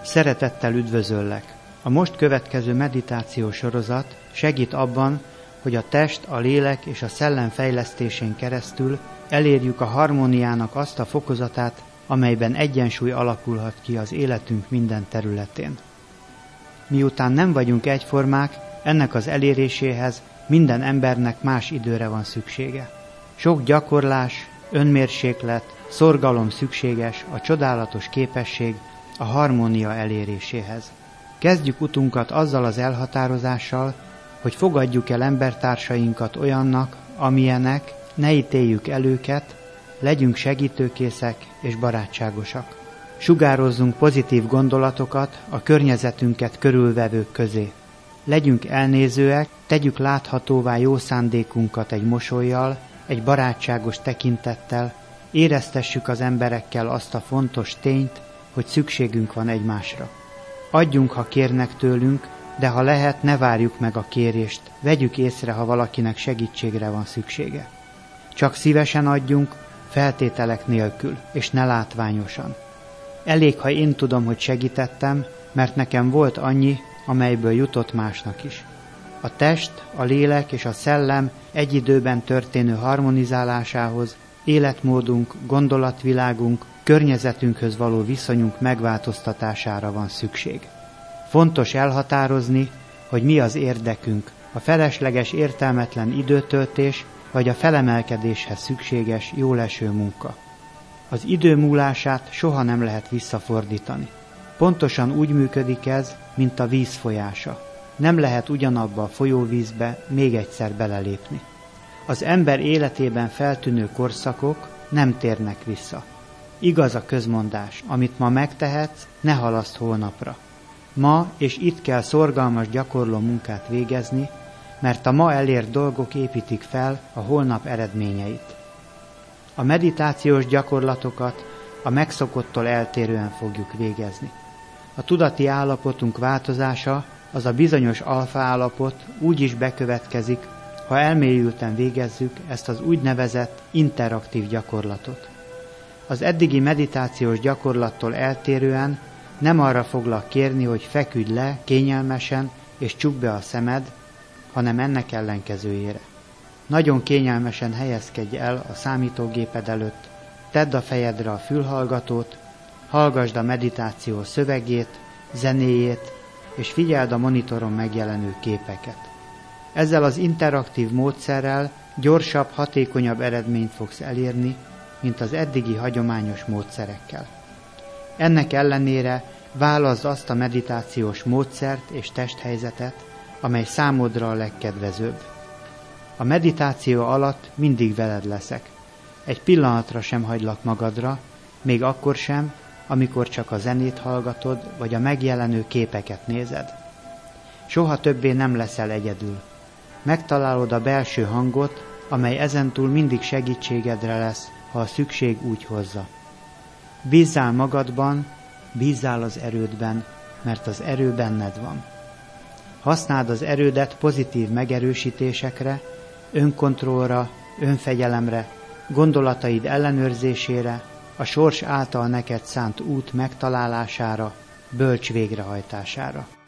Szeretettel üdvözöllek! A most következő meditációs sorozat segít abban, hogy a test, a lélek és a szellem fejlesztésén keresztül elérjük a harmóniának azt a fokozatát, amelyben egyensúly alakulhat ki az életünk minden területén. Miután nem vagyunk egyformák, ennek az eléréséhez minden embernek más időre van szüksége. Sok gyakorlás, önmérséklet, szorgalom szükséges a csodálatos képesség a harmónia eléréséhez. Kezdjük utunkat azzal az elhatározással, hogy fogadjuk el embertársainkat olyannak, amilyenek, ne ítéljük el őket, legyünk segítőkészek és barátságosak. Sugározzunk pozitív gondolatokat a környezetünket körülvevők közé. Legyünk elnézőek, tegyük láthatóvá jó szándékunkat egy mosollyal, egy barátságos tekintettel, éreztessük az emberekkel azt a fontos tényt, hogy szükségünk van egymásra. Adjunk, ha kérnek tőlünk, de ha lehet, ne várjuk meg a kérést, vegyük észre, ha valakinek segítségre van szüksége. Csak szívesen adjunk, feltételek nélkül, és ne látványosan. Elég, ha én tudom, hogy segítettem, mert nekem volt annyi, amelyből jutott másnak is. A test, a lélek és a szellem egy időben történő harmonizálásához, életmódunk, gondolatvilágunk, környezetünkhöz való viszonyunk megváltoztatására van szükség. Fontos elhatározni, hogy mi az érdekünk, a felesleges értelmetlen időtöltés vagy a felemelkedéshez szükséges jóleső munka. Az idő múlását soha nem lehet visszafordítani. Pontosan úgy működik ez, mint a víz folyása. Nem lehet ugyanabba a folyóvízbe még egyszer belelépni. Az ember életében feltűnő korszakok nem térnek vissza. Igaz a közmondás, amit ma megtehetsz, ne halaszd holnapra. Ma és itt kell szorgalmas gyakorló munkát végezni, mert a ma elért dolgok építik fel a holnap eredményeit. A meditációs gyakorlatokat a megszokottól eltérően fogjuk végezni. A tudati állapotunk változása, az a bizonyos alfa állapot úgy is bekövetkezik, ha elmélyülten végezzük ezt az úgynevezett interaktív gyakorlatot. Az eddigi meditációs gyakorlattól eltérően nem arra foglak kérni, hogy feküdj le kényelmesen és csukd be a szemed, hanem ennek ellenkezőjére. Nagyon kényelmesen helyezkedj el a számítógéped előtt, tedd a fejedre a fülhallgatót, hallgasd a meditáció szövegét, zenéjét, és figyeld a monitoron megjelenő képeket. Ezzel az interaktív módszerrel gyorsabb, hatékonyabb eredményt fogsz elérni, mint az eddigi hagyományos módszerekkel. Ennek ellenére válaszd azt a meditációs módszert és testhelyzetet, amely számodra a legkedvezőbb. A meditáció alatt mindig veled leszek. Egy pillanatra sem hagylak magadra, még akkor sem, amikor csak a zenét hallgatod, vagy a megjelenő képeket nézed. Soha többé nem leszel egyedül. Megtalálod a belső hangot, amely ezentúl mindig segítségedre lesz, ha a szükség úgy hozza. Bízzál magadban, bízzál az erődben, mert az erő benned van. Használd az erődet pozitív megerősítésekre, önkontrollra, önfegyelemre, gondolataid ellenőrzésére, a sors által neked szánt út megtalálására, bölcs végrehajtására.